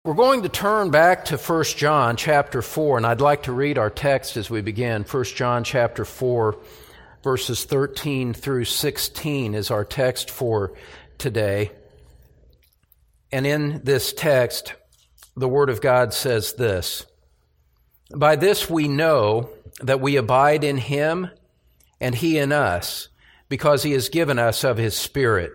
We're going to turn back to 1 John chapter 4, and I'd like to read our text as we begin. 1 John chapter 4, verses 13 through 16 is our text for today. And in this text, the Word of God says this: "By this we know that we abide in Him and He in us, because He has given us of His Spirit.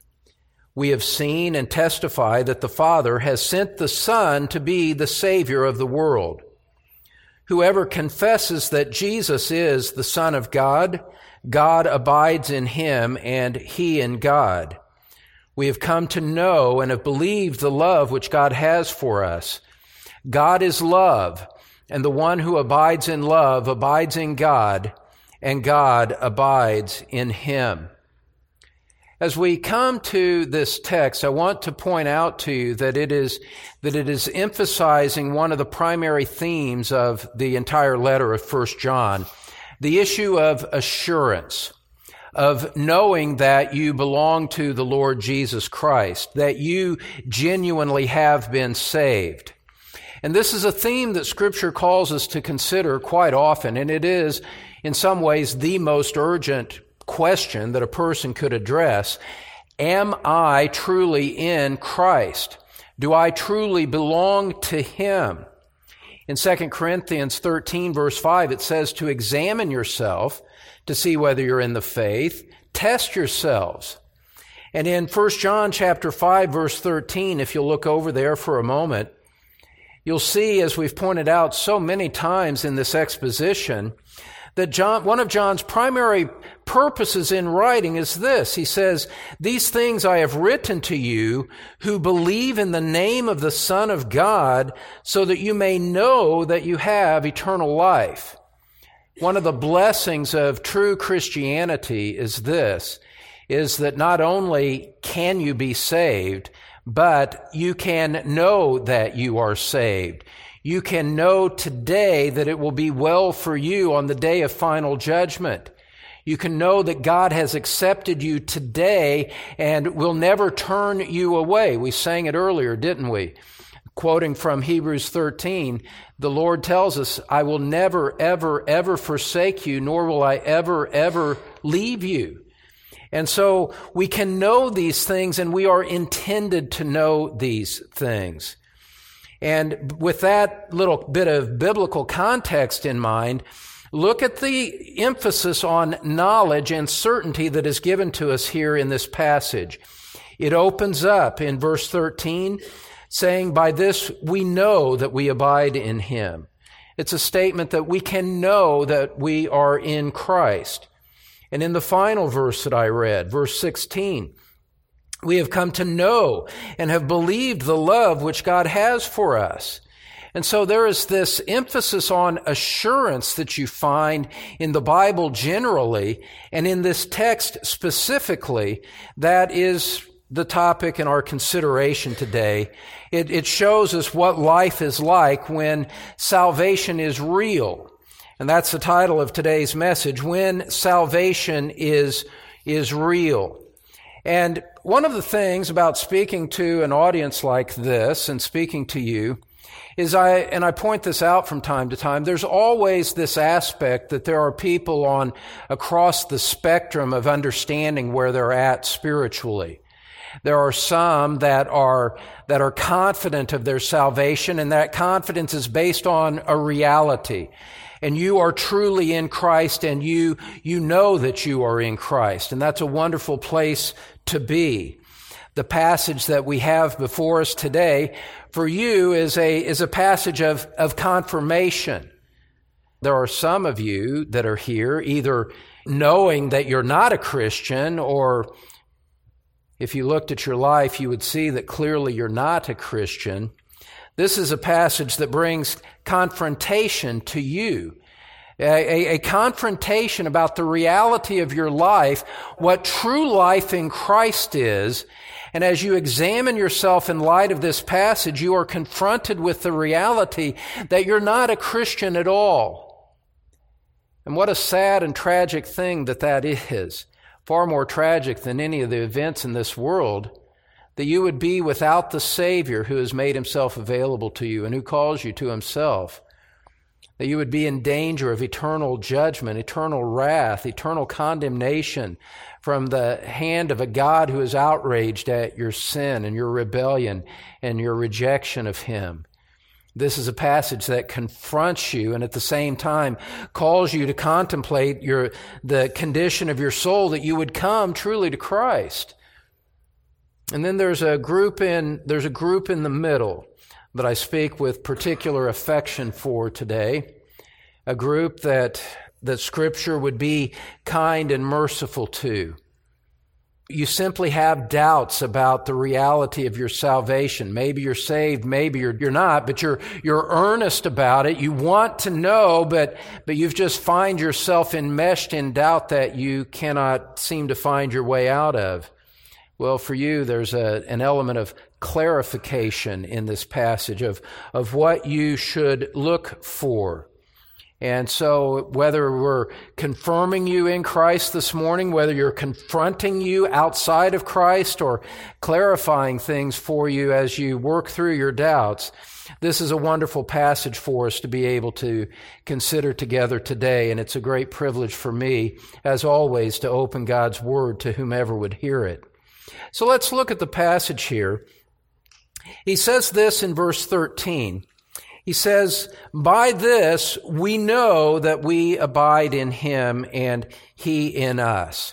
We have seen and testify that the Father has sent the Son to be the Savior of the world. Whoever confesses that Jesus is the Son of God, God abides in him and he in God. We have come to know and have believed the love which God has for us. God is love, and the one who abides in love abides in God, and God abides in him." As we come to this text, I want to point out to you that it is emphasizing one of the primary themes of the entire letter of 1 John, the issue of assurance, of knowing that you belong to the Lord Jesus Christ, that you genuinely have been saved. And this is a theme that Scripture calls us to consider quite often, and it is, in some ways, the most urgent question that a person could address. Am I truly in Christ? Do I truly belong to Him? In 2 Corinthians 13, verse 5, it says to examine yourself to see whether you're in the faith. Test yourselves. And in 1 John chapter 5, verse 13, if you'll look over there for a moment, you'll see, as we've pointed out so many times in this exposition, that one of John's primary purposes in writing is this. He says, "These things I have written to you who believe in the name of the Son of God, so that you may know that you have eternal life." One of the blessings of true Christianity is that not only can you be saved, but you can know that you are saved. You can know today that it will be well for you on the day of final judgment. You can know that God has accepted you today and will never turn you away. We sang it earlier, didn't we? Quoting from Hebrews 13, the Lord tells us, "I will never, ever, ever forsake you, nor will I ever, ever leave you." And so we can know these things, and we are intended to know these things. And with that little bit of biblical context in mind, look at the emphasis on knowledge and certainty that is given to us here in this passage. It opens up in verse 13 saying, "By this we know that we abide in Him." It's a statement that we can know that we are in Christ. And in the final verse that I read, verse 16, "We have come to know and have believed the love which God has for us." And so there is this emphasis on assurance that you find in the Bible generally, and in this text specifically, that is the topic in our consideration today. It shows us what life is like when salvation is real. And that's the title of today's message, When Salvation is Real. And one of the things about speaking to an audience like this and speaking to you is I point this out from time to time, there's always this aspect that there are people across the spectrum of understanding where they're at spiritually. There are some that are confident of their salvation, and that confidence is based on a reality. And you are truly in Christ, and you know that you are in Christ. And that's a wonderful place to be. The passage that we have before us today for you is a passage of confirmation. There are some of you that are here either knowing that you're not a Christian, or if you looked at your life, you would see that clearly you're not a Christian. This is a passage that brings confrontation to you, a confrontation about the reality of your life, what true life in Christ is. And as you examine yourself in light of this passage, you are confronted with the reality that you're not a Christian at all. And what a sad and tragic thing that is. Far more tragic than any of the events in this world that you would be without the Savior who has made himself available to you and who calls you to himself, that you would be in danger of eternal judgment, eternal wrath, eternal condemnation from the hand of a God who is outraged at your sin and your rebellion and your rejection of him. This is a passage that confronts you and at the same time calls you to contemplate the condition of your soul, that you would come truly to Christ. And then there's a group in the middle that I speak with particular affection for today, a group that Scripture would be kind and merciful to. You simply have doubts about the reality of your salvation. Maybe you're saved, maybe you're not, but you're earnest about it. You want to know, but you've just find yourself enmeshed in doubt that you cannot seem to find your way out of. Well, for you, there's an element of clarification in this passage of what you should look for. And so whether we're confirming you in Christ this morning, whether you're confronting you outside of Christ or clarifying things for you as you work through your doubts, this is a wonderful passage for us to be able to consider together today. And it's a great privilege for me, as always, to open God's Word to whomever would hear it. So let's look at the passage here. He says this in verse 13. He says, "By this we know that we abide in him and he in us."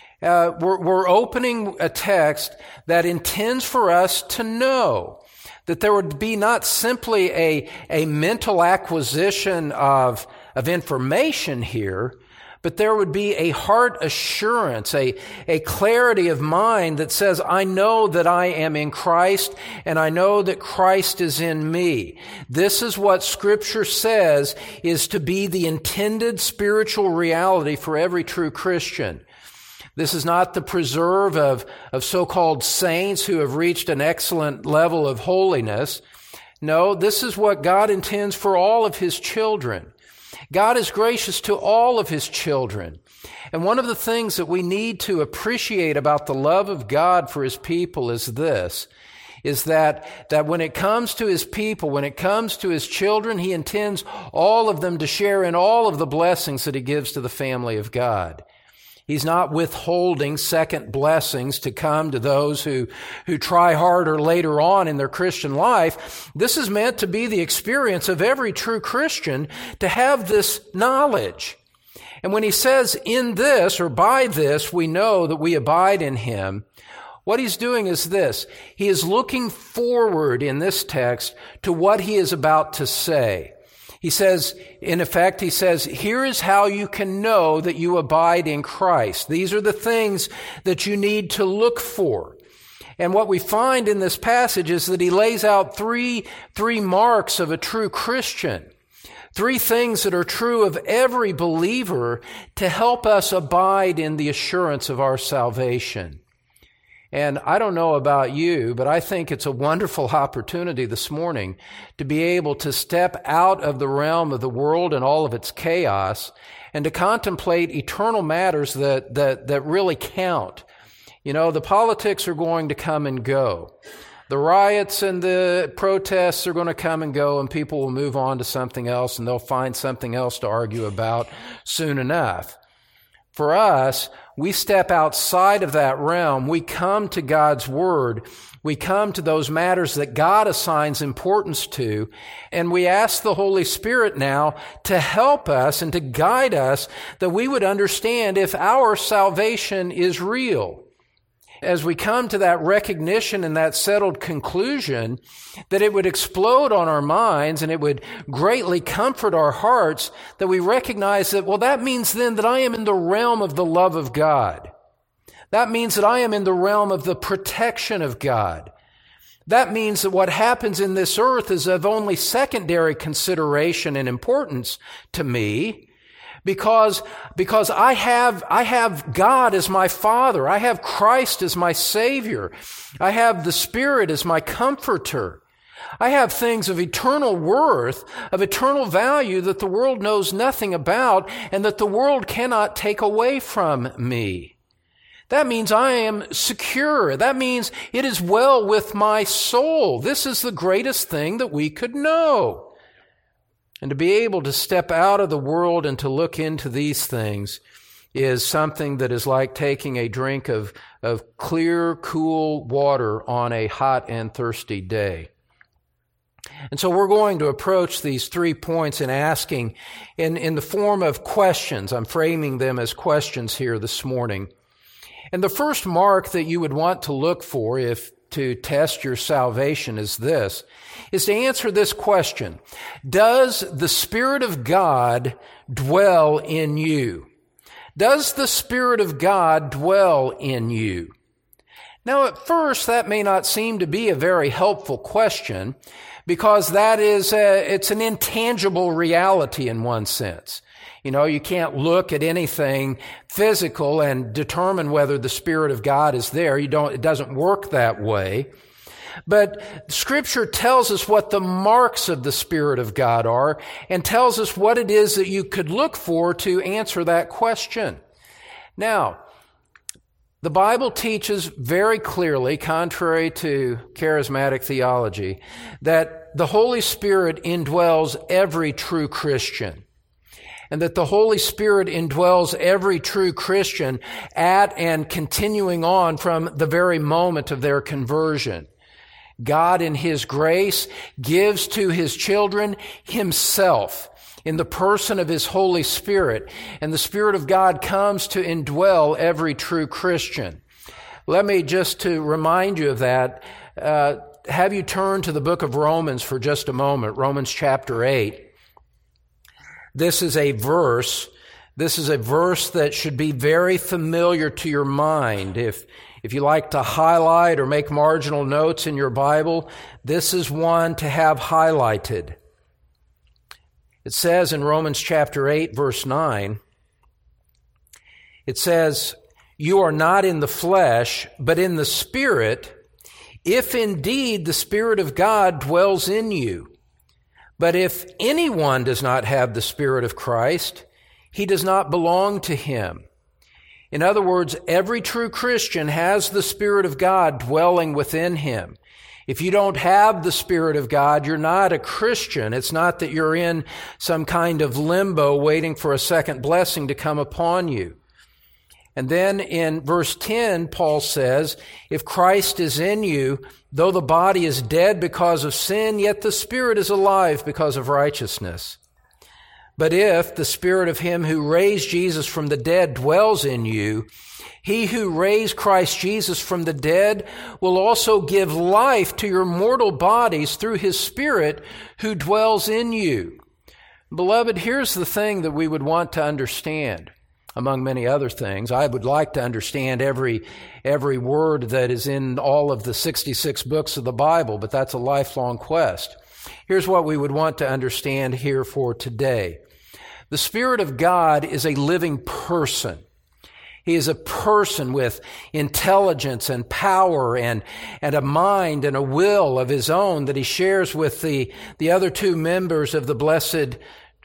We're opening a text that intends for us to know that there would be not simply a mental acquisition of information here, but there would be a heart assurance, a clarity of mind that says, I know that I am in Christ and I know that Christ is in me. This is what Scripture says is to be the intended spiritual reality for every true Christian. This is not the preserve of so-called saints who have reached an excellent level of holiness. No, this is what God intends for all of his children. God is gracious to all of his children. And one of the things that we need to appreciate about the love of God for his people is this, is that when it comes to his people, when it comes to his children, he intends all of them to share in all of the blessings that he gives to the family of God. He's not withholding second blessings to come to those who try harder later on in their Christian life. This is meant to be the experience of every true Christian to have this knowledge. And when he says in this or by this we know that we abide in him, what he's doing is this. He is looking forward in this text to what he is about to say. He says, in effect, here is how you can know that you abide in Christ. These are the things that you need to look for. And what we find in this passage is that he lays out three marks of a true Christian. Three things that are true of every believer to help us abide in the assurance of our salvation. And I don't know about you, but I think it's a wonderful opportunity this morning to be able to step out of the realm of the world and all of its chaos and to contemplate eternal matters that really count. You know, the politics are going to come and go. The riots and the protests are going to come and go, and people will move on to something else, and they'll find something else to argue about soon enough. For us, we step outside of that realm. We come to God's Word. We come to those matters that God assigns importance to, and we ask the Holy Spirit now to help us and to guide us that we would understand if our salvation is real. As we come to that recognition and that settled conclusion, that it would explode on our minds and it would greatly comfort our hearts, that we recognize that, well, that means then that I am in the realm of the love of God. That means that I am in the realm of the protection of God. That means that what happens in this earth is of only secondary consideration and importance to me, because I have God as my Father. I have Christ as my Savior. I have the Spirit as my Comforter. I have things of eternal worth, of eternal value that the world knows nothing about and that the world cannot take away from me. That means I am secure. That means it is well with my soul. This is the greatest thing that we could know. And to be able to step out of the world and to look into these things is something that is like taking a drink of clear, cool water on a hot and thirsty day. And so we're going to approach these 3 points in asking in the form of questions. I'm framing them as questions here this morning. And the first mark that you would want to look for if to test your salvation is this, is to answer this question. Does the Spirit of God dwell in you? Does the Spirit of God dwell in you? Now, at first, that may not seem to be a very helpful question because that is, it's an intangible reality in one sense. You know, you can't look at anything physical and determine whether the Spirit of God is there. It doesn't work that way. But Scripture tells us what the marks of the Spirit of God are and tells us what it is that you could look for to answer that question. Now, the Bible teaches very clearly, contrary to charismatic theology, that the Holy Spirit indwells every true Christian. And that the Holy Spirit indwells every true Christian at and continuing on from the very moment of their conversion. God in His grace gives to His children Himself in the person of His Holy Spirit, and the Spirit of God comes to indwell every true Christian. Let me just to remind you of that, have you turn to the book of Romans for just a moment, Romans chapter 8. This is a verse that should be very familiar to your mind. If you like to highlight or make marginal notes in your Bible, this is one to have highlighted. It says in Romans chapter 8, verse 9, it says, "You are not in the flesh, but in the Spirit, if indeed the Spirit of God dwells in you. But if anyone does not have the Spirit of Christ, he does not belong to Him." In other words, every true Christian has the Spirit of God dwelling within him. If you don't have the Spirit of God, you're not a Christian. It's not that you're in some kind of limbo waiting for a second blessing to come upon you. And then in verse 10, Paul says, "If Christ is in you, though the body is dead because of sin, yet the Spirit is alive because of righteousness. But if the Spirit of Him who raised Jesus from the dead dwells in you, He who raised Christ Jesus from the dead will also give life to your mortal bodies through His Spirit who dwells in you." Beloved, here's the thing that we would want to understand. Among many other things, I would like to understand every word that is in all of the 66 books of the Bible, but that's a lifelong quest. Here's what we would want to understand here for today. The Spirit of God is a living person. He is a person with intelligence and power and a mind and a will of his own that he shares with the other two members of the blessed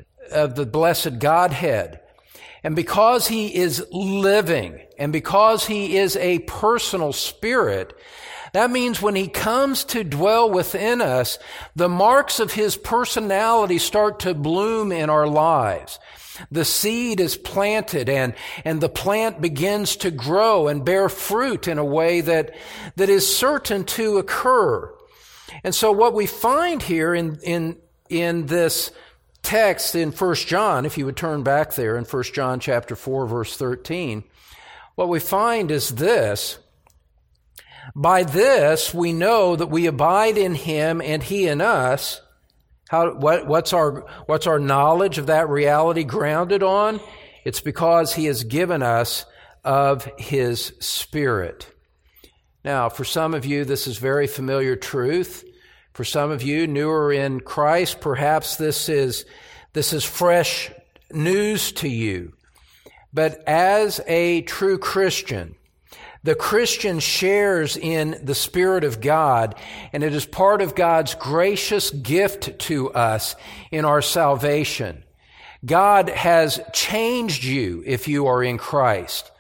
Godhead. And because he is living and because he is a personal spirit, that means when he comes to dwell within us, the marks of his personality start to bloom in our lives. The seed is planted and the plant begins to grow and bear fruit in a way that is certain to occur. And so what we find here in this text in 1 John, if you would turn back there in 1 John chapter 4, verse 13, what we find is this: by this we know that we abide in Him and He in us. What's our knowledge of that reality grounded on? It's because He has given us of His Spirit. Now, for some of you, this is very familiar truth. For some of you newer in Christ, perhaps this is fresh news to you. But as a true Christian, the Christian shares in the Spirit of God, and it is part of God's gracious gift to us in our salvation. God has changed you if you are in Christ.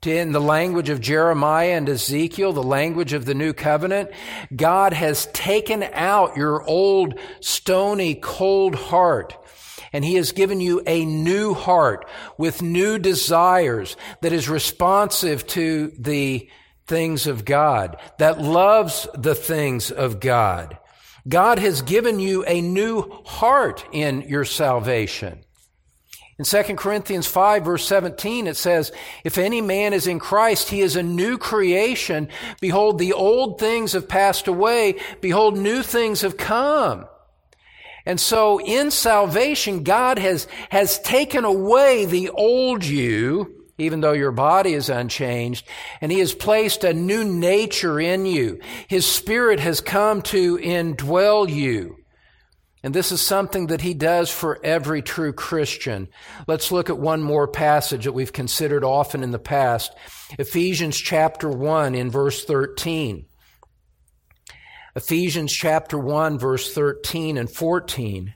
In the language of Jeremiah and Ezekiel, the language of the New Covenant, God has taken out your old, stony, cold heart, and He has given you a new heart with new desires that is responsive to the things of God, that loves the things of God. God has given you a new heart in your salvation. In 2 Corinthians 5, verse 17, it says, if any man is in Christ, he is a new creation. Behold, the old things have passed away. Behold, new things have come. And so in salvation, God has taken away the old you, even though your body is unchanged, and He has placed a new nature in you. His Spirit has come to indwell you. And this is something that He does for every true Christian. Let's look at one more passage that we've considered often in the past. Ephesians chapter 1 in verse 13. Ephesians chapter 1 verse 13 and 14.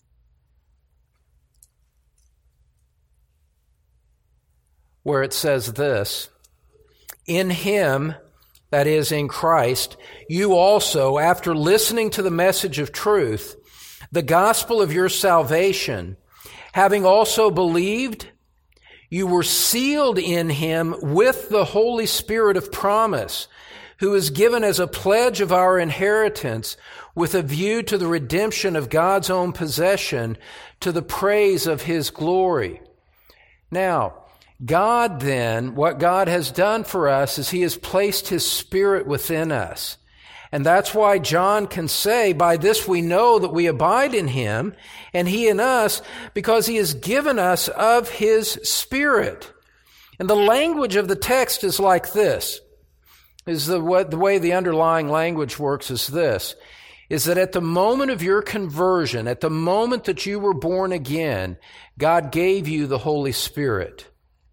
Where it says this, in Him, that is in Christ, you also, after listening to the message of truth, the gospel of your salvation, having also believed, you were sealed in Him with the Holy Spirit of promise, who is given as a pledge of our inheritance with a view to the redemption of God's own possession, to the praise of His glory. Now, God then, what God has done for us is He has placed His Spirit within us. And that's why John can say, by this we know that we abide in Him and He in us, because He has given us of His Spirit. And the language of the text is like this. The way the underlying language works is this, is that at the moment of your conversion, at the moment that you were born again, God gave you the Holy Spirit.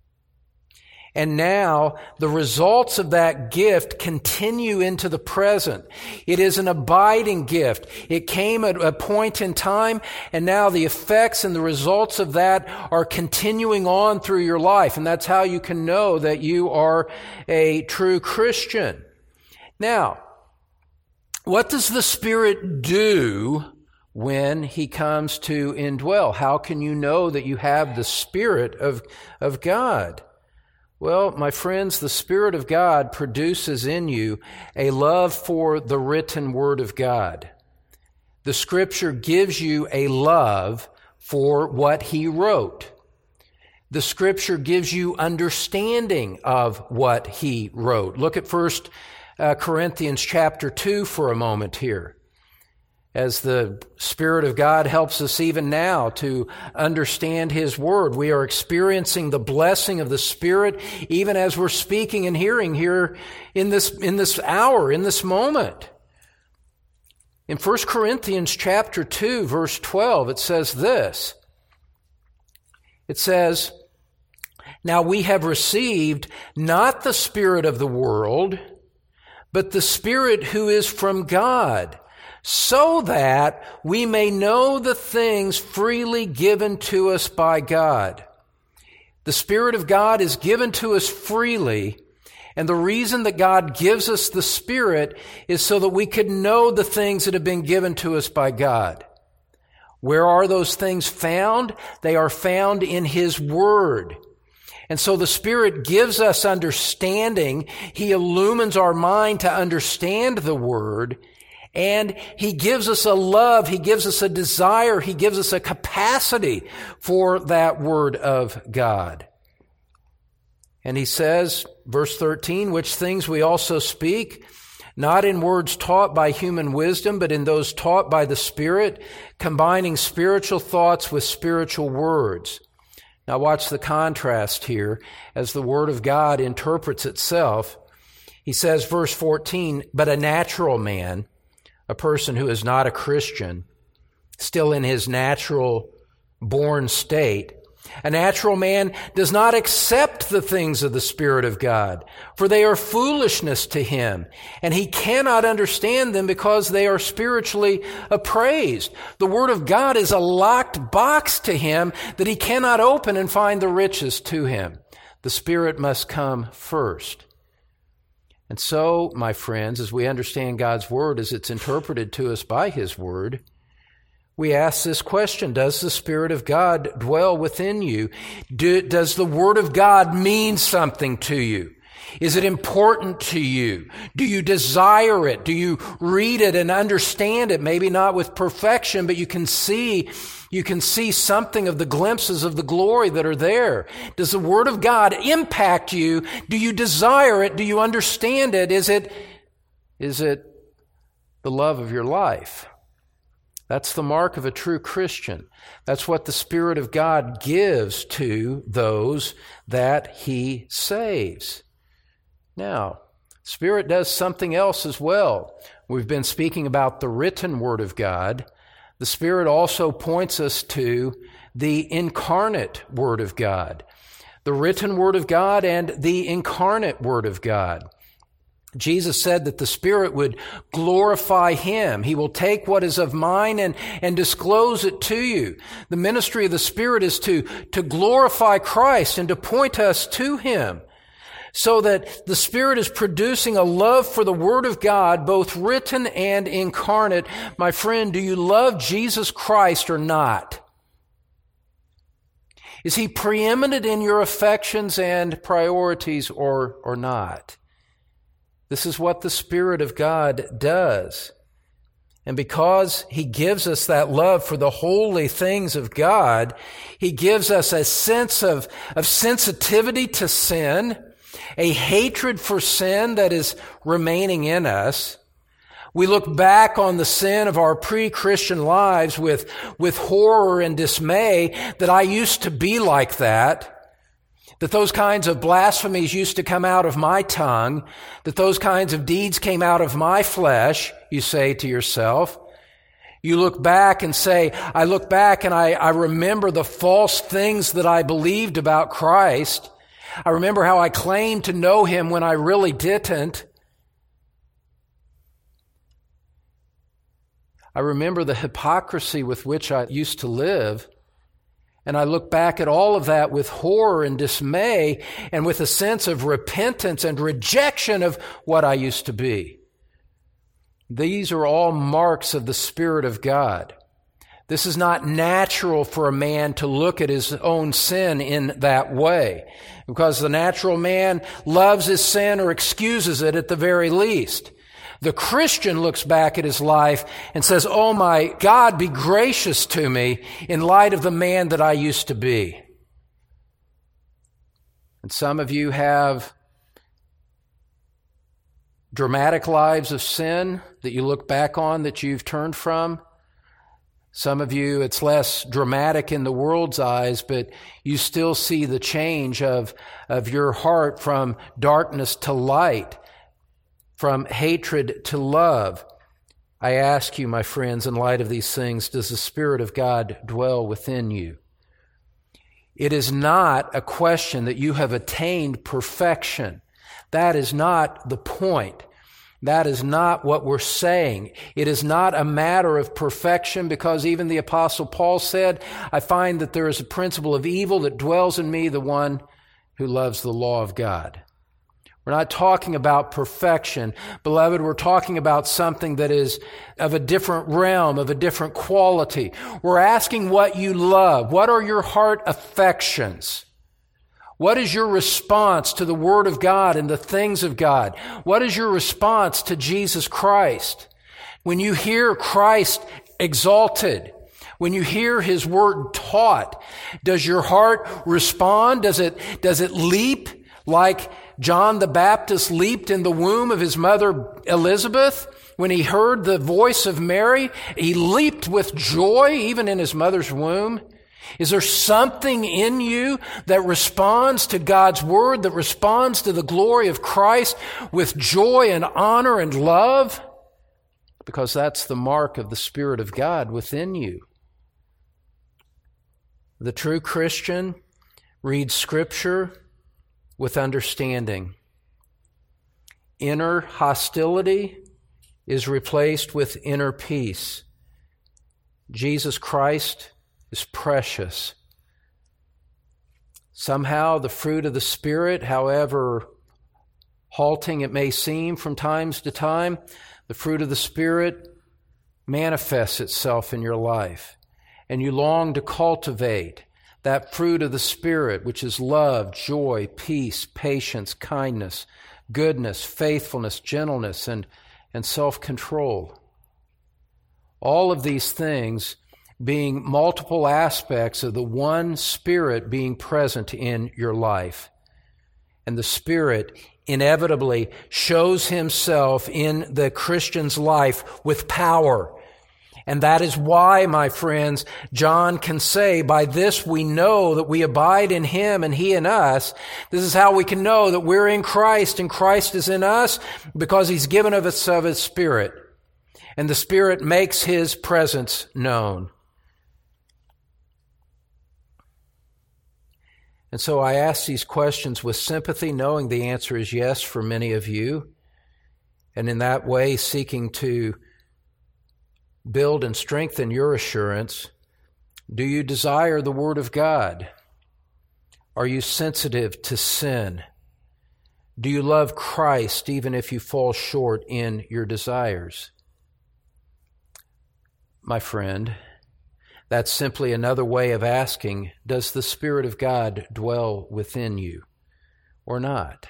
And now the results of that gift continue into the present. It is an abiding gift. It came at a point in time, and now the effects and the results of that are continuing on through your life. And that's how you can know that you are a true Christian. Now, what does the Spirit do when He comes to indwell? How can you know that you have the Spirit of God? Well, my friends, the Spirit of God produces in you a love for the written Word of God. The Scripture gives you a love for what He wrote. The Scripture gives you understanding of what He wrote. Look at 1 Corinthians chapter 2 for a moment here. As the Spirit of God helps us even now to understand His Word, we are experiencing the blessing of the Spirit even as we're speaking and hearing here in this hour, in this moment. In 1 Corinthians chapter 2, verse 12, it says this. It says, now we have received not the spirit of the world, but the Spirit who is from God, so that we may know the things freely given to us by God. The Spirit of God is given to us freely, and the reason that God gives us the Spirit is so that we could know the things that have been given to us by God. Where are those things found? They are found in His Word. And so the Spirit gives us understanding. He illumines our mind to understand the Word. And He gives us a love, He gives us a desire, He gives us a capacity for that Word of God. And He says, verse 13, which things we also speak, not in words taught by human wisdom, but in those taught by the Spirit, combining spiritual thoughts with spiritual words. Now watch the contrast here as the Word of God interprets itself. He says, verse 14, but a natural man, a person who is not a Christian, still in his natural born state, a natural man does not accept the things of the Spirit of God, for they are foolishness to him, and he cannot understand them because they are spiritually appraised. The Word of God is a locked box to him that he cannot open and find the riches to him. The Spirit must come first. And so, my friends, as we understand God's Word as it's interpreted to us by His Word, we ask this question: does the Spirit of God dwell within you? Does the Word of God mean something to you? Is it important to you? Do you desire it? Do you read it and understand it? Maybe not with perfection, but you can see something of the glimpses of the glory that are there. Does the Word of God impact you? Do you desire it? Do you understand it? Is it the love of your life? That's the mark of a true Christian. That's what the Spirit of God gives to those that He saves. Now, Spirit does something else as well. We've been speaking about the written Word of God. The Spirit also points us to the incarnate Word of God. The written Word of God and the incarnate Word of God. Jesus said that the Spirit would glorify Him. He will take what is of mine and disclose it to you. The ministry of the Spirit is to glorify Christ and to point us to Him. So that the Spirit is producing a love for the Word of God, both written and incarnate. My friend, do you love Jesus Christ or not? Is He preeminent in your affections and priorities or not? This is what the Spirit of God does. And because He gives us that love for the holy things of God, He gives us a sense of sensitivity to sin, a hatred for sin that is remaining in us. We look back on the sin of our pre-Christian lives with horror and dismay that I used to be like that those kinds of blasphemies used to come out of my tongue, that those kinds of deeds came out of my flesh, you say to yourself. You look back and say, I look back and I remember the false things that I believed about Christ. I remember how I claimed to know Him when I really didn't. I remember the hypocrisy with which I used to live. And I look back at all of that with horror and dismay and with a sense of repentance and rejection of what I used to be. These are all marks of the Spirit of God. This is not natural for a man to look at his own sin in that way, because the natural man loves his sin or excuses it at the very least. The Christian looks back at his life and says, "Oh my God, be gracious to me in light of the man that I used to be." And some of you have dramatic lives of sin that you look back on that you've turned from. Some of you, it's less dramatic in the world's eyes, but you still see the change of your heart from darkness to light, from hatred to love. I ask you, my friends, in light of these things, does the Spirit of God dwell within you? It is not a question that you have attained perfection. That is not the point. That is not what we're saying. It is not a matter of perfection, because even the Apostle Paul said, I find that there is a principle of evil that dwells in me, the one who loves the law of God. We're not talking about perfection. Beloved, we're talking about something that is of a different realm, of a different quality. We're asking what you love. What are your heart affections? What is your response to the Word of God and the things of God? What is your response to Jesus Christ? When you hear Christ exalted, when you hear His Word taught, does your heart respond? Does it leap like John the Baptist leaped in the womb of his mother Elizabeth? When he heard the voice of Mary, he leaped with joy even in his mother's womb. Is there something in you that responds to God's Word, that responds to the glory of Christ with joy and honor and love? Because that's the mark of the Spirit of God within you. The true Christian reads Scripture with understanding. Inner hostility is replaced with inner peace. Jesus Christ is precious. Somehow the fruit of the Spirit, however halting it may seem from time to time, the fruit of the Spirit manifests itself in your life. And you long to cultivate that fruit of the Spirit, which is love, joy, peace, patience, kindness, goodness, faithfulness, gentleness, and self-control. All of these things being multiple aspects of the one Spirit being present in your life. And the Spirit inevitably shows Himself in the Christian's life with power. And that is why, my friends, John can say, by this we know that we abide in Him and He in us. This is how we can know that we're in Christ and Christ is in us, because He's given us of His Spirit. And the Spirit makes His presence known. And so I ask these questions with sympathy, knowing the answer is yes for many of you, and in that way seeking to build and strengthen your assurance. Do you desire the Word of God? Are you sensitive to sin? Do you love Christ even if you fall short in your desires? My friend, that's simply another way of asking, does the Spirit of God dwell within you or not?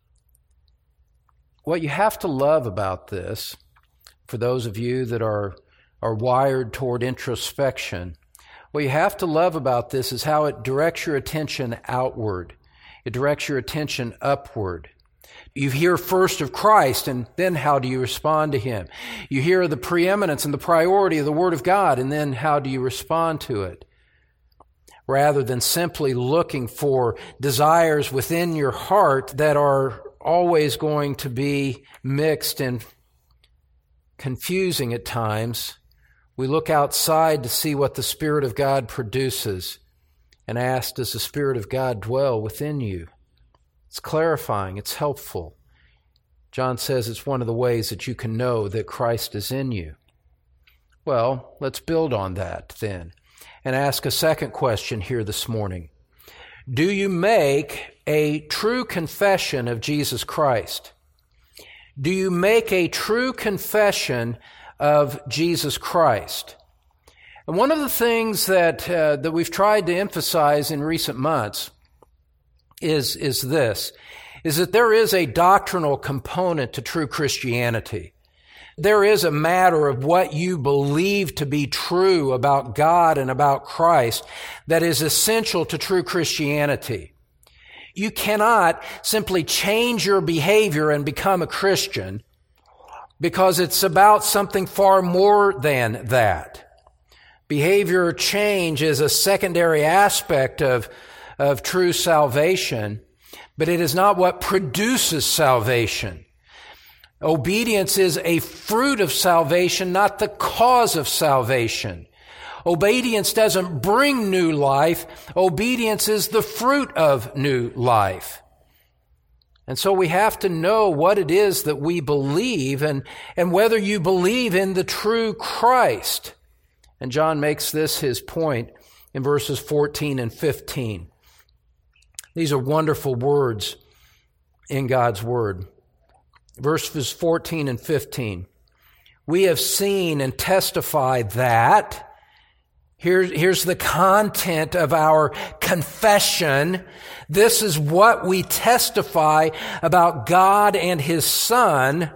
What you have to love about this, for those of you that are wired toward introspection, what you have to love about this is how it directs your attention outward. It directs your attention upward. You hear first of Christ, and then how do you respond to Him? You hear the preeminence and the priority of the Word of God, and then how do you respond to it? Rather than simply looking for desires within your heart that are always going to be mixed and confusing at times, we look outside to see what the Spirit of God produces and ask, does the Spirit of God dwell within you? It's clarifying. It's helpful. John says it's one of the ways that you can know that Christ is in you. Well, let's build on that then and ask a second question here this morning. Do you make a true confession of Jesus Christ? Do you make a true confession of Jesus Christ? And one of the things that we've tried to emphasize in recent months is that there is a doctrinal component to true Christianity. There is a matter of what you believe to be true about God and about Christ that is essential to true Christianity. You cannot simply change your behavior and become a Christian, because it's about something far more than that. Behavior change is a secondary aspect of true salvation, but it is not what produces salvation. Obedience is a fruit of salvation, not the cause of salvation. Obedience doesn't bring new life. Obedience is the fruit of new life. And so we have to know what it is that we believe and whether you believe in the true Christ. And John makes this his point in verses 14 and 15. These are wonderful words in God's Word. Verses 14 and 15. We have seen and testified that. Here's the content of our confession. This is what we testify about God and His Son.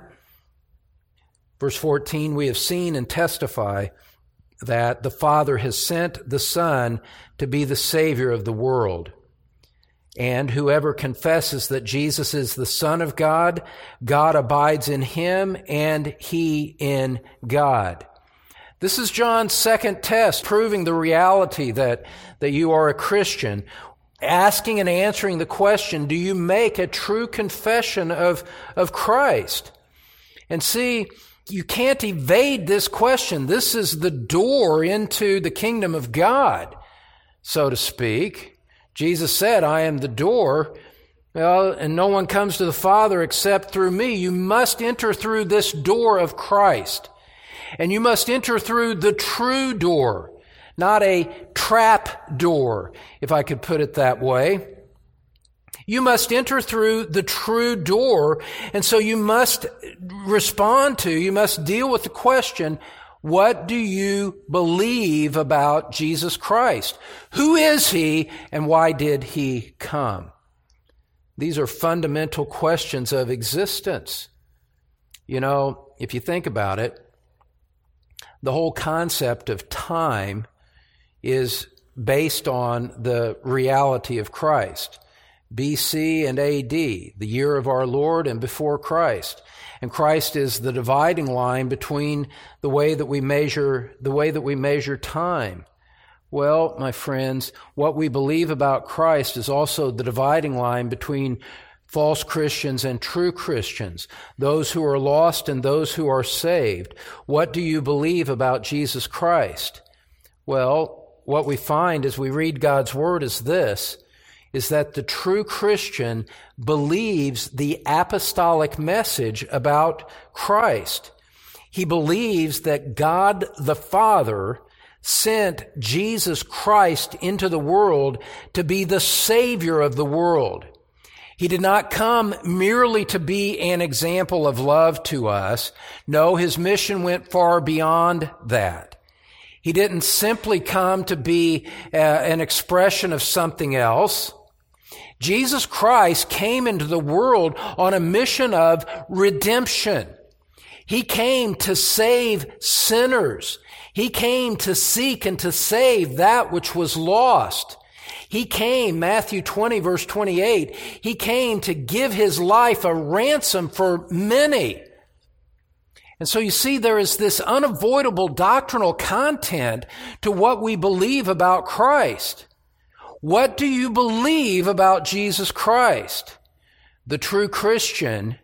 Verse 14, we have seen and testify that the Father has sent the Son to be the Savior of the world. And whoever confesses that Jesus is the Son of God, God abides in him and he in God. This is John's second test, proving the reality that you are a Christian, asking and answering the question, do you make a true confession of Christ? And see, you can't evade this question. This is the door into the kingdom of God, so to speak. Jesus said, I am the door, and no one comes to the Father except through me. You must enter through this door of Christ. And you must enter through the true door, not a trap door, if I could put it that way. You must enter through the true door, and so you must you must deal with the question, what do you believe about Jesus Christ? Who is He, and why did He come? These are fundamental questions of existence. You know, if you think about it, the whole concept of time is based on the reality of Christ. BC and AD, the year of our Lord and before Christ. And Christ is the dividing line between the way that we measure time. Well, my friends, what we believe about Christ is also the dividing line between false Christians and true Christians, those who are lost and those who are saved. What do you believe about Jesus Christ? Well, what we find as we read God's Word is that the true Christian believes the apostolic message about Christ. He believes that God the Father sent Jesus Christ into the world to be the Savior of the world. He did not come merely to be an example of love to us. No, His mission went far beyond that. He didn't simply come to be an expression of something else. Jesus Christ came into the world on a mission of redemption. He came to save sinners. He came to seek and to save that which was lost. He came, Matthew 20, verse 28, He came to give His life a ransom for many. And so you see, there is this unavoidable doctrinal content to what we believe about Christ. What do you believe about Jesus Christ? The true Christian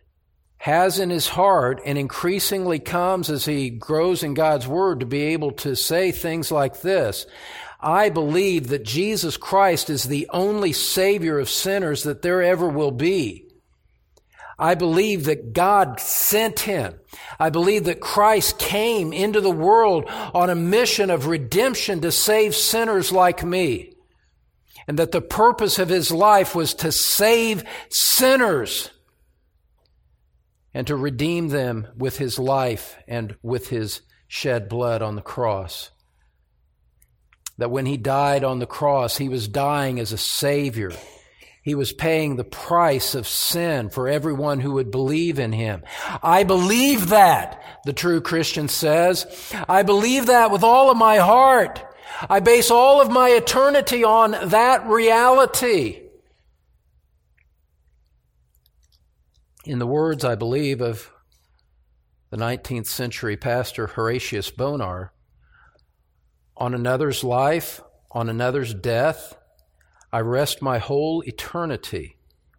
has in his heart, and increasingly comes as he grows in God's Word, to be able to say things like this: I believe that Jesus Christ is the only Savior of sinners that there ever will be. I believe that God sent Him. I believe that Christ came into the world on a mission of redemption to save sinners like me. And that the purpose of His life was to save sinners and to redeem them with His life and with His shed blood on the cross. That when He died on the cross, He was dying as a Savior. He was paying the price of sin for everyone who would believe in Him. I believe that, the true Christian says. I believe that with all of my heart. I base all of my eternity on that reality. In the words, I believe, of the 19th century pastor Horatius Bonar, on another's life, on another's death, I rest my whole eternity.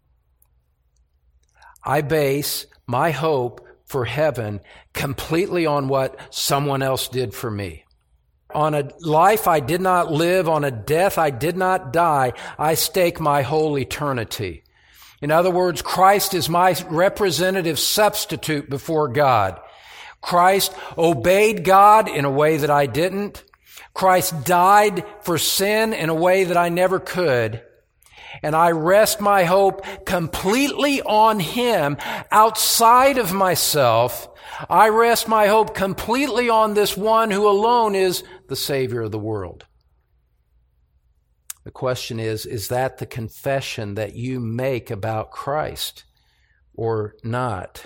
I base my hope for heaven completely on what someone else did for me. On a life I did not live, on a death I did not die, I stake my whole eternity. In other words, Christ is my representative substitute before God. Christ obeyed God in a way that I didn't. Christ died for sin in a way that I never could. And I rest my hope completely on Him outside of myself. I rest my hope completely on this one who alone is the Savior of the world. The question is that the confession that you make about Christ or not?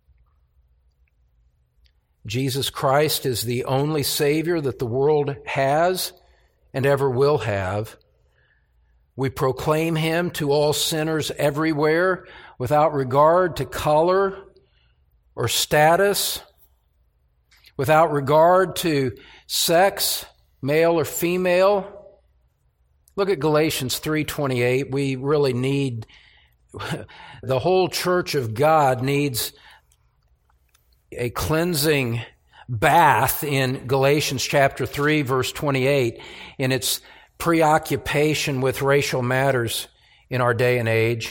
Jesus Christ is the only Savior that the world has and ever will have. We proclaim Him to all sinners everywhere without regard to color or status, without regard to sex, male or female. Look at Galatians 3:28. We really need, the whole church of God needs a cleansing bath in Galatians chapter 3, verse 28, in its preoccupation with racial matters in our day and age.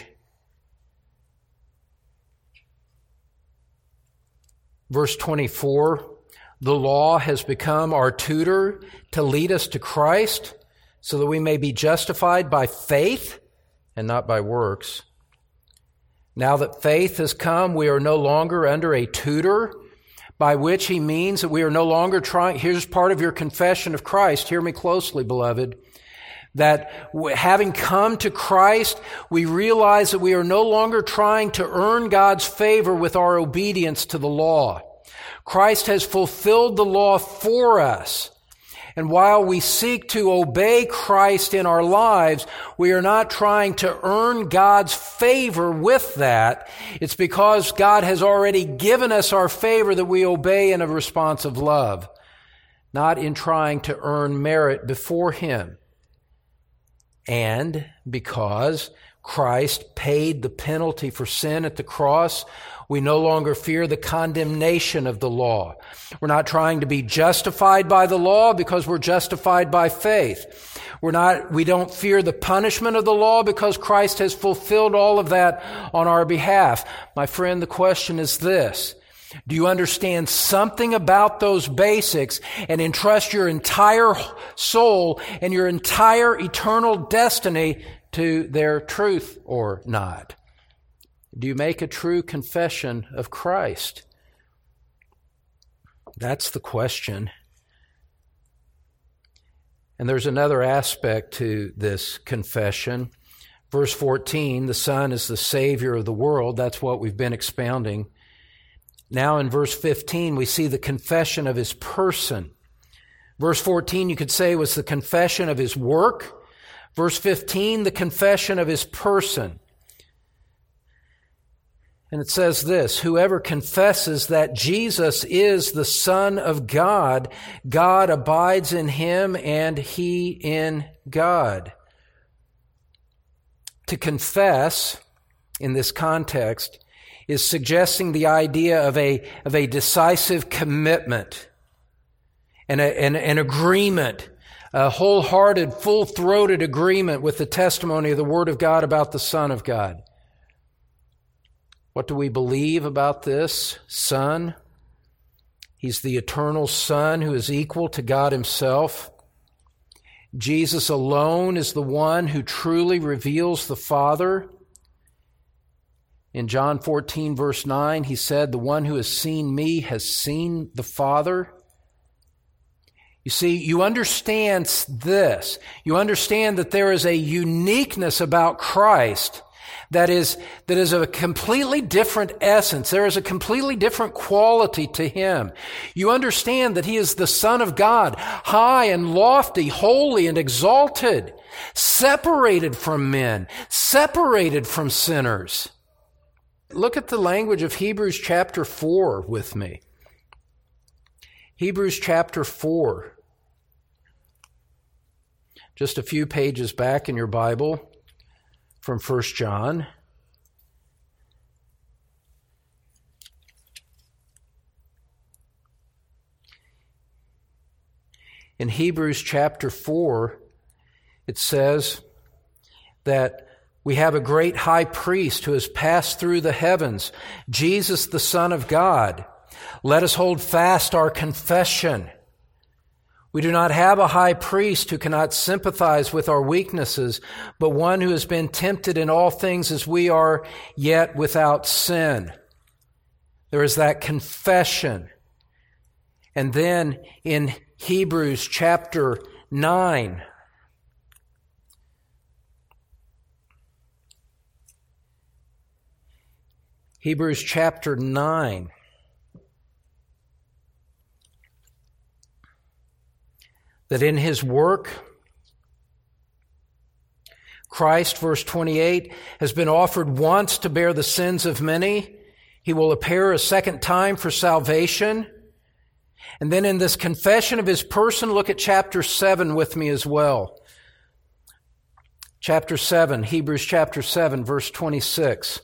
Verse 24, the law has become our tutor to lead us to Christ so that we may be justified by faith. and not by works. Now that faith has come, we are no longer under a tutor, by which he means that we are no longer trying. Here's part of your confession of Christ. Hear me closely, beloved. That having come to Christ, we realize that we are no longer trying to earn God's favor with our obedience to the law. Christ has fulfilled the law for us. And while we seek to obey Christ in our lives, we are not trying to earn God's favor with that. It's because God has already given us our favor that we obey in a response of love, not in trying to earn merit before Him. And because Christ paid the penalty for sin at the cross, we no longer fear the condemnation of the law. We're not trying to be justified by the law because we're justified by faith. We don't fear the punishment of the law because Christ has fulfilled all of that on our behalf. My friend, the question is this: do you understand something about those basics and entrust your entire soul and your entire eternal destiny to their truth or not? Do you make a true confession of Christ? That's the question. And there's another aspect to this confession. Verse 14, the Son is the Savior of the world. That's what we've been expounding. Now in verse 15, we see the confession of His person. Verse 14, you could say, was the confession of His work. Verse 15, the confession of His person. And it says this: whoever confesses that Jesus is the Son of God, God abides in him and he in God. To confess, in this context, is suggesting the idea of a decisive commitment and an agreement, a wholehearted, full-throated agreement with the testimony of the Word of God about the Son of God. What do we believe about this Son? He's the eternal Son who is equal to God Himself. Jesus alone is the one who truly reveals the Father. In John 14, verse 9, He said, "The one who has seen me has seen the Father." You see, you understand this. You understand that there is a uniqueness about Christ that is of a completely different essence. There is a completely different quality to Him. You understand that He is the Son of God, high and lofty, holy and exalted, separated from men, separated from sinners. Look at the language of Hebrews chapter 4 with me. Hebrews chapter 4. Just a few pages back in your Bible. From 1 John. In Hebrews chapter 4, it says that we have a great high priest who has passed through the heavens, Jesus the Son of God. Let us hold fast our confession. We do not have a high priest who cannot sympathize with our weaknesses, but one who has been tempted in all things as we are, yet without sin. There is that confession. And then in Hebrews chapter 9, Hebrews chapter 9, that in His work, Christ, verse 28, has been offered once to bear the sins of many. He will appear a second time for salvation. And then in this confession of His person, look at chapter 7 with me as well. Chapter 7, Hebrews chapter 7, verse 26.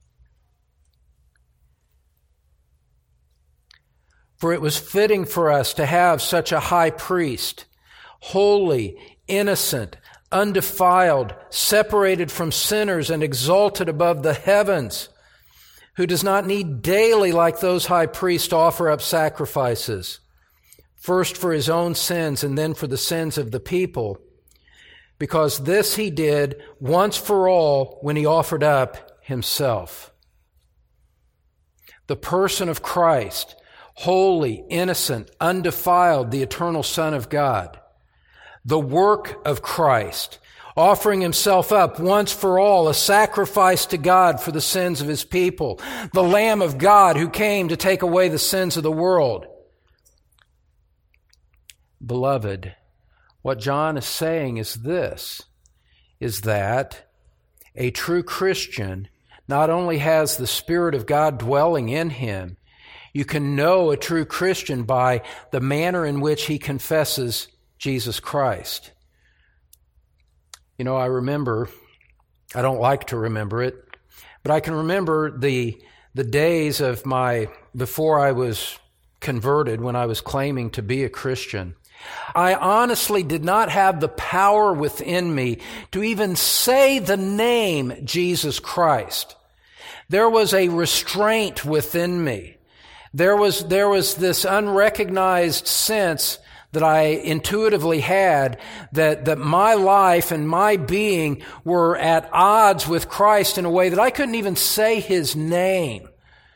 For it was fitting for us to have such a high priest, holy, innocent, undefiled, separated from sinners and exalted above the heavens, who does not need daily, like those high priests, to offer up sacrifices, first for His own sins and then for the sins of the people, because this he did once for all when he offered up himself. The person of Christ, holy, innocent, undefiled, the eternal Son of God. The work of Christ, offering himself up once for all, a sacrifice to God for the sins of his people. The Lamb of God who came to take away the sins of the world. Beloved, what John is saying is this, is that a true Christian not only has the Spirit of God dwelling in him, you can know a true Christian by the manner in which he confesses Jesus Christ. You know, I don't like to remember it, but I can remember the days of before I was converted, when I was claiming to be a Christian. I honestly did not have the power within me to even say the name Jesus Christ. There was a restraint within me. There was this unrecognized sense that I intuitively had that my life and my being were at odds with Christ in a way that I couldn't even say his name,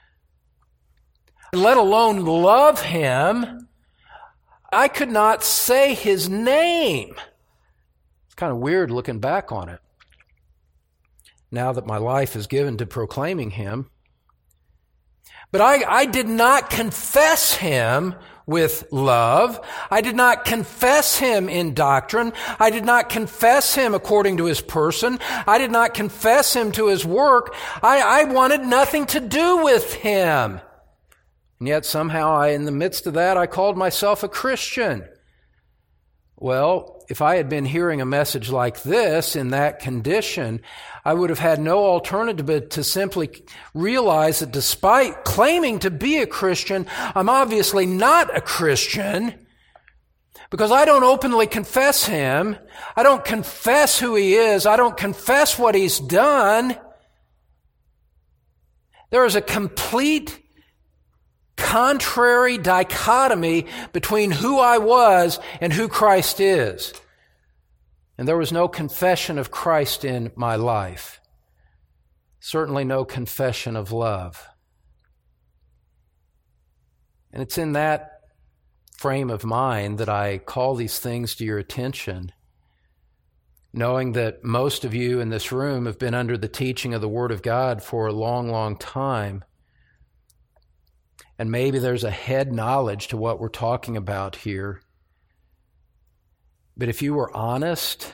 let alone love him. I could not say his name. It's kind of weird looking back on it, now that my life is given to proclaiming him. But I did not confess him with love. I did not confess him in doctrine. I did not confess him according to his person. I did not confess him to his work. I wanted nothing to do with him. And yet somehow in the midst of that, I called myself a Christian. Well, if I had been hearing a message like this in that condition, I would have had no alternative but to simply realize that despite claiming to be a Christian, I'm obviously not a Christian because I don't openly confess him. I don't confess who he is. I don't confess what he's done. There is a complete contrary dichotomy between who I was and who Christ is. And there was no confession of Christ in my life. Certainly no confession of love. And it's in that frame of mind that I call these things to your attention, knowing that most of you in this room have been under the teaching of the Word of God for a long, long time. And maybe there's a head knowledge to what we're talking about here. But if you were honest,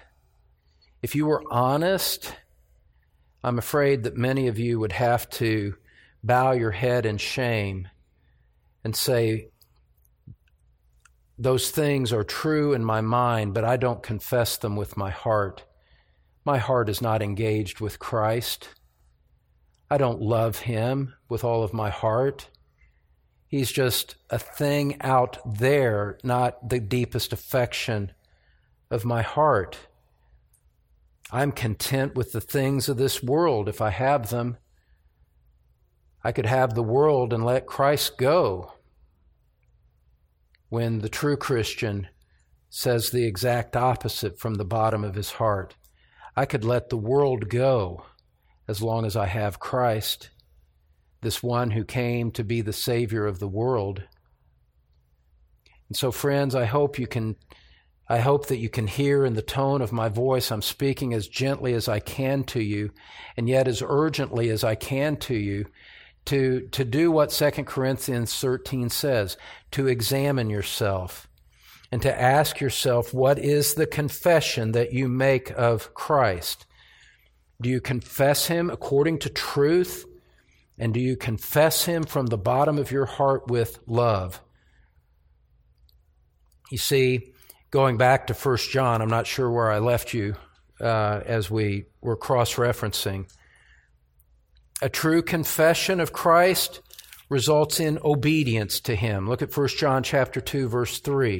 I'm afraid that many of you would have to bow your head in shame and say, those things are true in my mind, but I don't confess them with my heart. My heart is not engaged with Christ. I don't love him with all of my heart. He's just a thing out there, not the deepest affection of my heart. I'm content with the things of this world if I have them. I could have the world and let Christ go, when the true Christian says the exact opposite from the bottom of his heart. I could let the world go as long as I have Christ, this one who came to be the Savior of the world. And so, friends, I hope that you can hear in the tone of my voice, I'm speaking as gently as I can to you, and yet as urgently as I can to you, to do what 2 Corinthians 13 says, to examine yourself and to ask yourself, what is the confession that you make of Christ? Do you confess him according to truth? And do you confess him from the bottom of your heart with love? You see, going back to 1 John, I'm not sure where I left you as we were cross-referencing. A true confession of Christ results in obedience to him. Look at 1 John chapter 2, verse 3.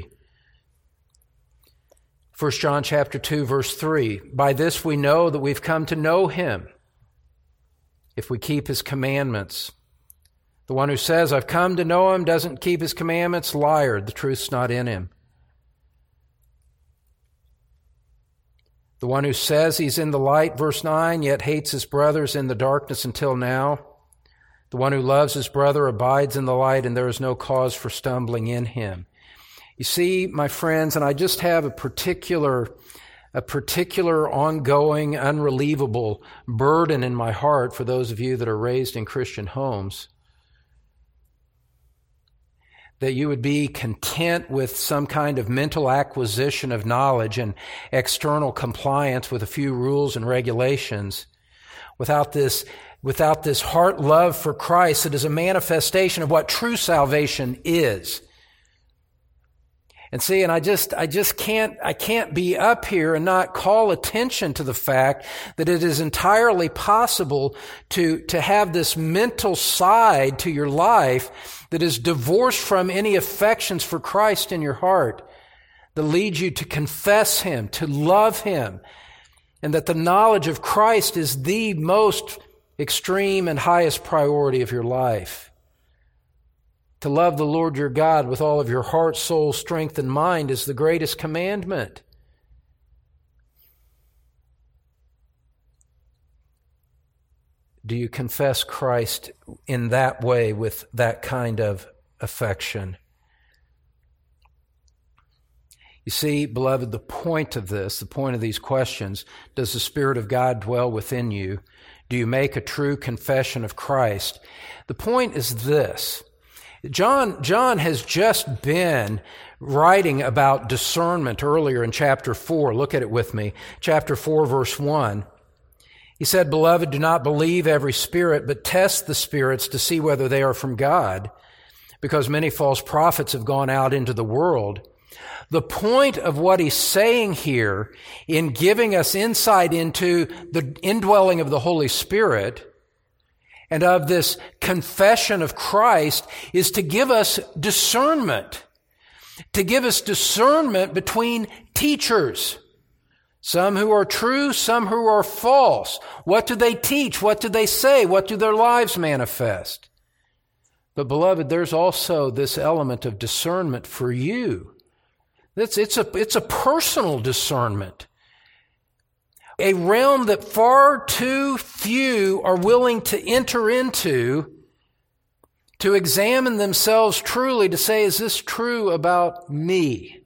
1 John chapter 2, verse 3. By this we know that we've come to know him, if we keep his commandments. The one who says, I've come to know him, doesn't keep his commandments, liar, the truth's not in him. The one who says he's in the light, verse 9, yet hates his brothers in the darkness until now. The one who loves his brother abides in the light, and there is no cause for stumbling in him. You see, my friends, and I just have a particular ongoing, unrelievable burden in my heart for those of you that are raised in Christian homes, that you would be content with some kind of mental acquisition of knowledge and external compliance with a few rules and regulations without this heart love for Christ that is a manifestation of what true salvation is. And see, and I can't be up here and not call attention to the fact that it is entirely possible to have this mental side to your life that is divorced from any affections for Christ in your heart, that leads you to confess Him, to love Him, and that the knowledge of Christ is the most extreme and highest priority of your life. To love the Lord your God with all of your heart, soul, strength, and mind is the greatest commandment. Do you confess Christ in that way with that kind of affection? You see, beloved, the point of these questions, does the Spirit of God dwell within you? Do you make a true confession of Christ? The point is this. John has just been writing about discernment earlier in chapter 4. Look at it with me. Chapter 4, verse 1. He said, "Beloved, do not believe every spirit, but test the spirits to see whether they are from God, because many false prophets have gone out into the world." The point of what he's saying here in giving us insight into the indwelling of the Holy Spirit and of this confession of Christ is to give us discernment. To give us discernment between teachers. Some who are true, some who are false. What do they teach? What do they say? What do their lives manifest? But beloved, there's also this element of discernment for you. It's a personal discernment. A realm that far too few are willing to enter into, to examine themselves truly, to say, is this true about me?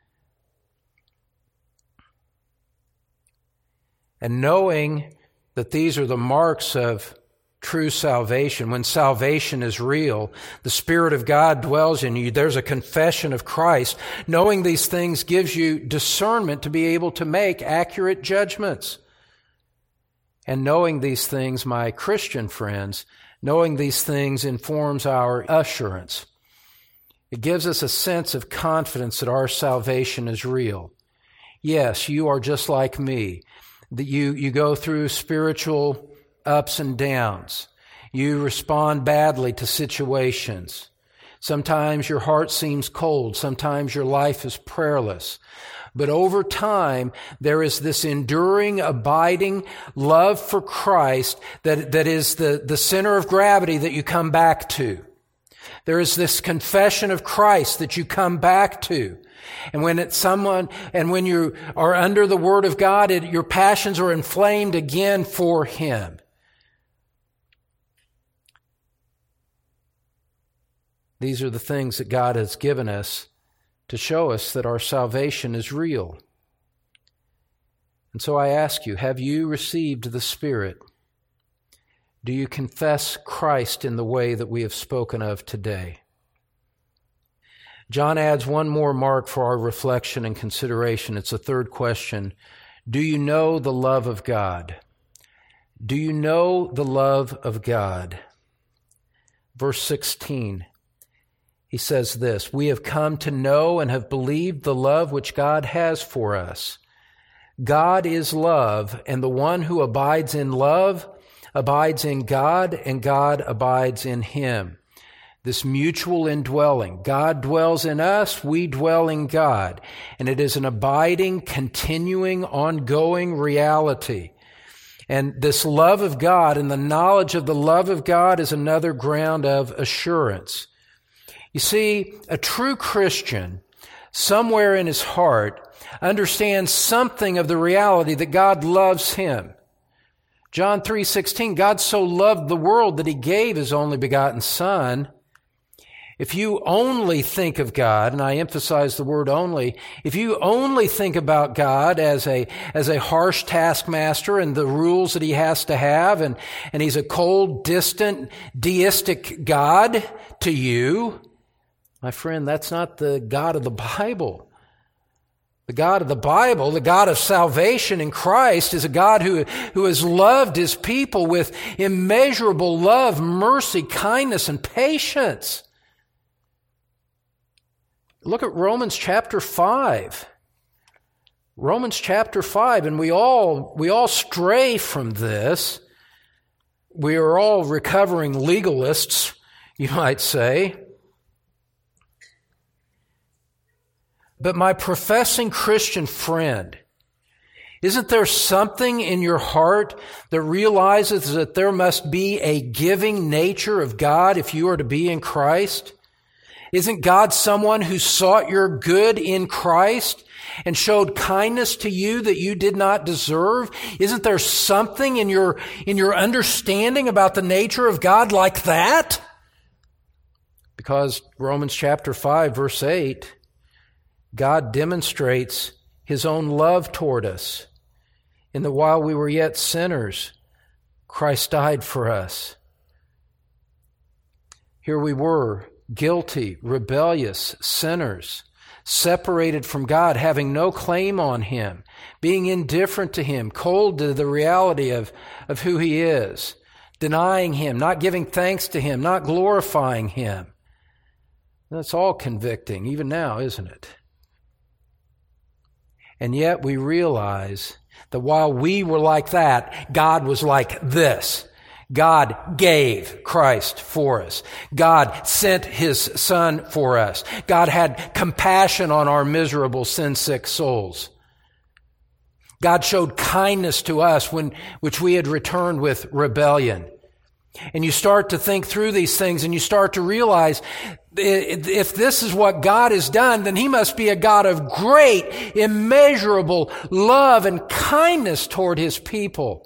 And knowing that these are the marks of true salvation, when salvation is real, the Spirit of God dwells in you, there's a confession of Christ. Knowing these things gives you discernment to be able to make accurate judgments. And knowing these things, my Christian friends, knowing these things informs our assurance. It gives us a sense of confidence that our salvation is real. Yes, you are just like me. That you go through spiritual ups and downs. You respond badly to situations. Sometimes your heart seems cold. Sometimes your life is prayerless. But over time, there is this enduring, abiding love for Christ that is the center of gravity that you come back to. There is this confession of Christ that you come back to. And when you are under the Word of God, your passions are inflamed again for Him. These are the things that God has given us to show us that our salvation is real. And so I ask you, have you received the Spirit? Do you confess Christ in the way that we have spoken of today? John adds one more mark for our reflection and consideration. It's a third question. Do you know the love of God? Do you know the love of God? Verse 16. He says this, "We have come to know and have believed the love which God has for us. God is love, and the one who abides in love abides in God, and God abides in him." This mutual indwelling. God dwells in us, we dwell in God. And it is an abiding, continuing, ongoing reality. And this love of God and the knowledge of the love of God is another ground of assurance. You see, a true Christian somewhere in his heart, understands something of the reality that God loves him. John 3:16, God so loved the world that he gave his only begotten Son. If you only think of God, and I emphasize the word only, if you only think about God as a harsh taskmaster and the rules that he has to have, and he's a cold, distant, deistic God to you, my friend, that's not the God of the Bible. The God of the Bible, the God of salvation in Christ, is a God who has loved his people with immeasurable love, mercy, kindness, and patience. Look at Romans chapter 5. Romans chapter 5, and we all stray from this. We are all recovering legalists, you might say. But my professing Christian friend, isn't there something in your heart that realizes that there must be a giving nature of God if you are to be in Christ? Isn't God someone who sought your good in Christ and showed kindness to you that you did not deserve? Isn't there something in your understanding about the nature of God like that? Because Romans chapter 5, verse 8, God demonstrates his own love toward us in that while we were yet sinners, Christ died for us. Here we were, guilty, rebellious sinners, separated from God, having no claim on him, being indifferent to him, cold to the reality of who he is, denying him, not giving thanks to him, not glorifying him. That's all convicting, even now, isn't it? And yet we realize that while we were like that, God was like this. God gave Christ for us. God sent his Son for us. God had compassion on our miserable, sin-sick souls. God showed kindness to us which we had returned with rebellion. And you start to think through these things and you start to realize if this is what God has done, then he must be a God of great, immeasurable love and kindness toward his people.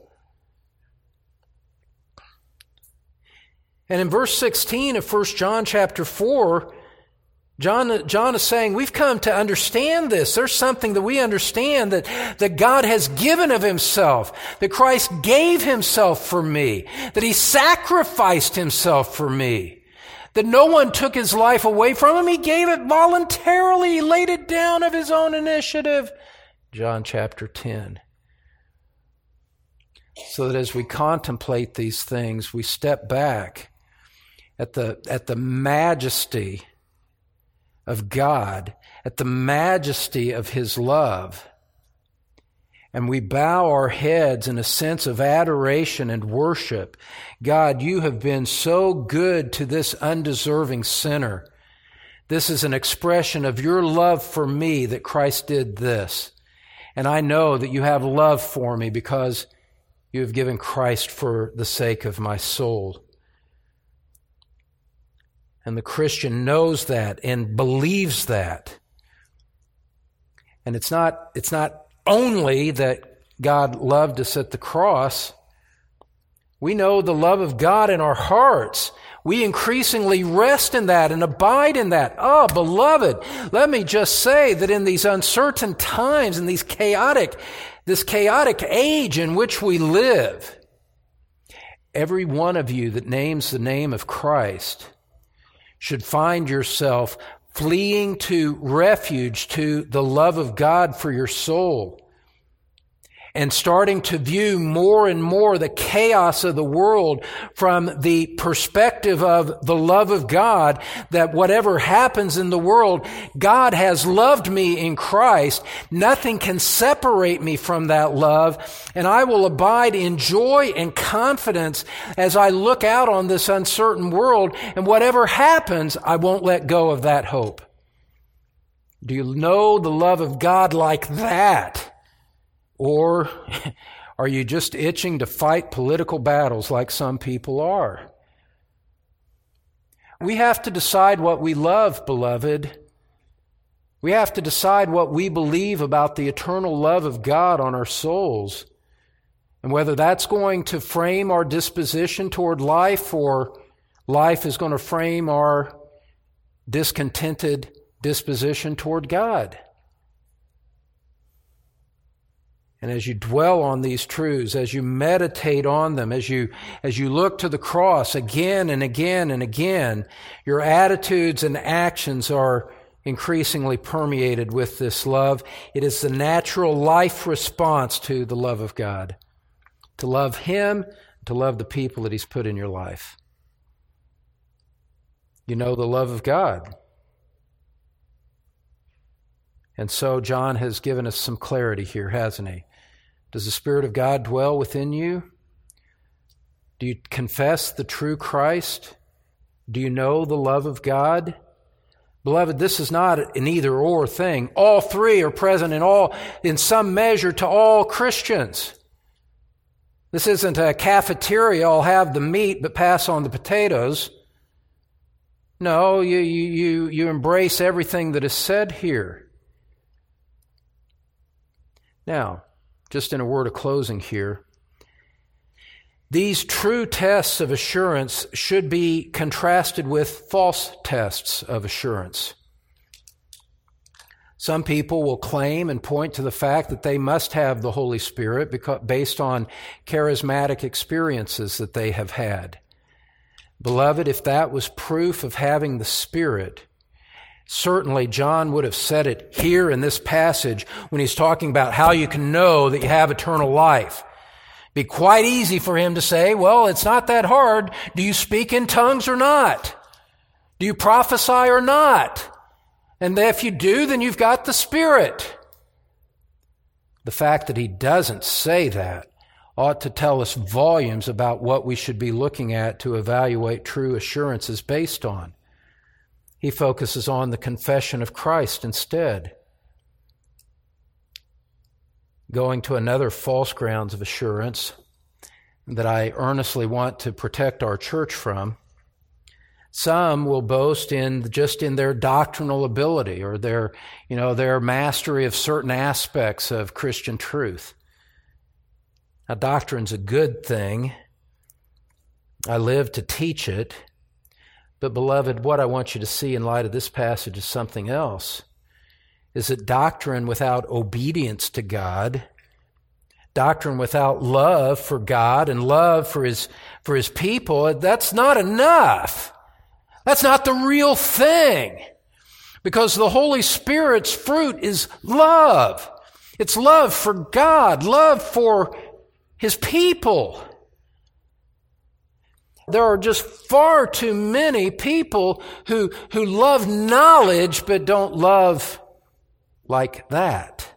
And in verse 16 of 1 John chapter 4, John is saying, we've come to understand this. There's something that we understand that God has given of himself, that Christ gave himself for me, that he sacrificed himself for me, that no one took his life away from him. He gave it voluntarily. He laid it down of his own initiative. John chapter 10. So that as we contemplate these things, we step back at the majesty of God, at the majesty of his love. And we bow our heads in a sense of adoration and worship. God, you have been so good to this undeserving sinner. This is an expression of your love for me that Christ did this. And I know that you have love for me because you have given Christ for the sake of my soul. And the Christian knows that and believes that. And it's not only that God loved us at the cross. We know the love of God in our hearts. We increasingly rest in that and abide in that. Oh, beloved, let me just say that in these uncertain times, in this chaotic age in which we live, every one of you that names the name of Christ should find yourself fleeing to refuge to the love of God for your soul and starting to view more and more the chaos of the world from the perspective of the love of God, that whatever happens in the world, God has loved me in Christ. Nothing can separate me from that love, and I will abide in joy and confidence as I look out on this uncertain world, and whatever happens, I won't let go of that hope. Do you know the love of God like that? Or are you just itching to fight political battles like some people are? We have to decide what we love, beloved. We have to decide what we believe about the eternal love of God on our souls, and whether that's going to frame our disposition toward life, or life is going to frame our discontented disposition toward God. And as you dwell on these truths, as you meditate on them, as you look to the cross again and again and again, your attitudes and actions are increasingly permeated with this love. It is the natural life response to the love of God, to love Him, to love the people that He's put in your life. You know the love of God. And so John has given us some clarity here, hasn't he? Does the Spirit of God dwell within you? Do you confess the true Christ? Do you know the love of God? Beloved, this is not an either-or thing. All three are present in some measure to all Christians. This isn't a cafeteria, I'll have the meat but pass on the potatoes. No, you embrace everything that is said here. Now, just in a word of closing here, these true tests of assurance should be contrasted with false tests of assurance. Some people will claim and point to the fact that they must have the Holy Spirit based on charismatic experiences that they have had. Beloved, if that was proof of having the Spirit, certainly John would have said it here in this passage when he's talking about how you can know that you have eternal life. It'd be quite easy for him to say, well, it's not that hard. Do you speak in tongues or not? Do you prophesy or not? And if you do, then you've got the Spirit. The fact that he doesn't say that ought to tell us volumes about what we should be looking at to evaluate true assurances based on. He focuses on the confession of Christ instead. Going to another false grounds of assurance that I earnestly want to protect our church from. Some will boast in their doctrinal ability or their mastery of certain aspects of Christian truth. Now, doctrine's a good thing. I live to teach it. But beloved, what I want you to see in light of this passage is something else. Is that doctrine without obedience to God, doctrine without love for God and love for His people, that's not enough. That's not the real thing. Because the Holy Spirit's fruit is love. It's love for God, love for His people. There are just far too many people who love knowledge but don't love like that.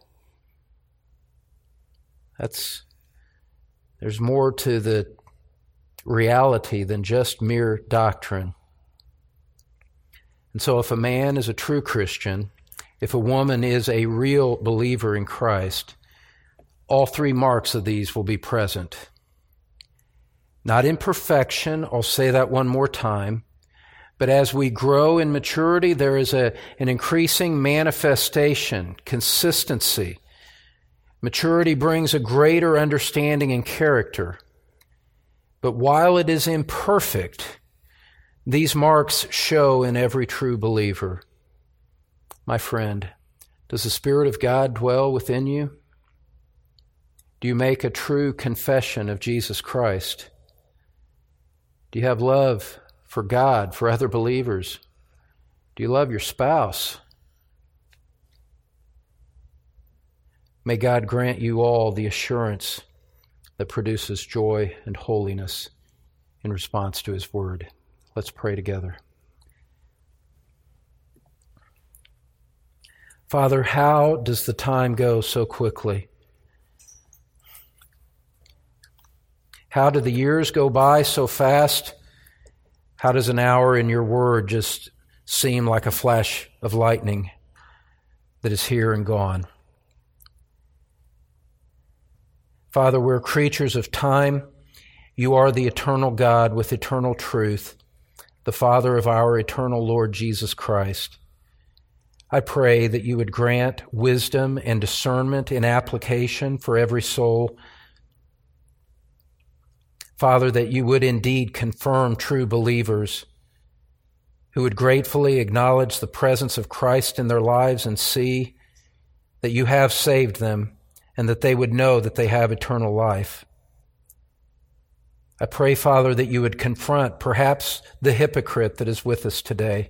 There's more to the reality than just mere doctrine. And so if a man is a true Christian, if a woman is a real believer in Christ, all three marks of these will be present. Not in perfection, I'll say that one more time, but as we grow in maturity, there is an increasing manifestation, consistency. Maturity brings a greater understanding and character. But while it is imperfect, these marks show in every true believer. My friend, does the Spirit of God dwell within you? Do you make a true confession of Jesus Christ? Do you have love for God, for other believers? Do you love your spouse? May God grant you all the assurance that produces joy and holiness in response to His word. Let's pray together. Father, how does the time go so quickly? How do the years go by so fast? How does an hour in your word just seem like a flash of lightning that is here and gone? Father, we're creatures of time. You are the eternal God with eternal truth, the Father of our eternal Lord Jesus Christ. I pray that you would grant wisdom and discernment in application for every soul. Father, that you would indeed confirm true believers who would gratefully acknowledge the presence of Christ in their lives and see that you have saved them and that they would know that they have eternal life. I pray, Father, that you would confront perhaps the hypocrite that is with us today.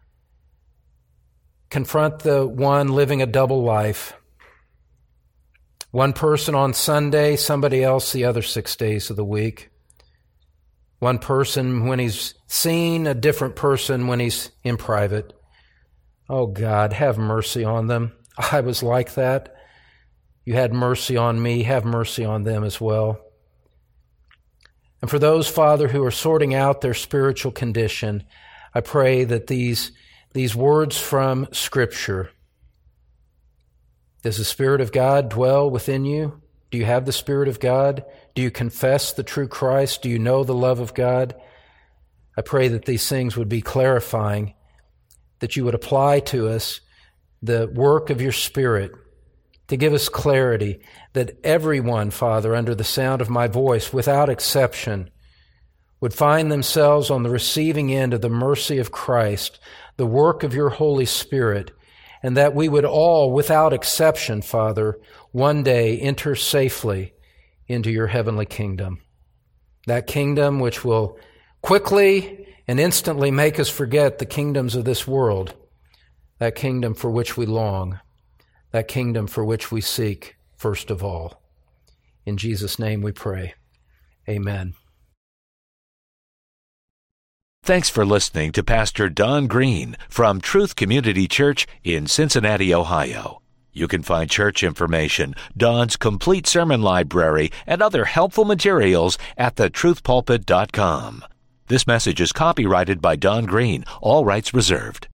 Confront the one living a double life. One person on Sunday, somebody else the other 6 days of the week. One person when he's seen, a different person when he's in private. Oh God, have mercy on them. I was like that. You had mercy on me, have mercy on them as well. And for those, Father, who are sorting out their spiritual condition, I pray that these words from Scripture, does the Spirit of God dwell within you? Do you have the Spirit of God? Do you confess the true Christ? Do you know the love of God? I pray that these things would be clarifying, that you would apply to us the work of your Spirit to give us clarity, that everyone, Father, under the sound of my voice, without exception, would find themselves on the receiving end of the mercy of Christ, the work of your Holy Spirit, and that we would all, without exception, Father, one day enter safely into your heavenly kingdom. That kingdom which will quickly and instantly make us forget the kingdoms of this world, that kingdom for which we long, that kingdom for which we seek first of all. In Jesus' name we pray. Amen. Thanks for listening to Pastor Don Green from Truth Community Church in Cincinnati, Ohio. You can find church information, Don's complete sermon library, and other helpful materials at thetruthpulpit.com. This message is copyrighted by Don Green, all rights reserved.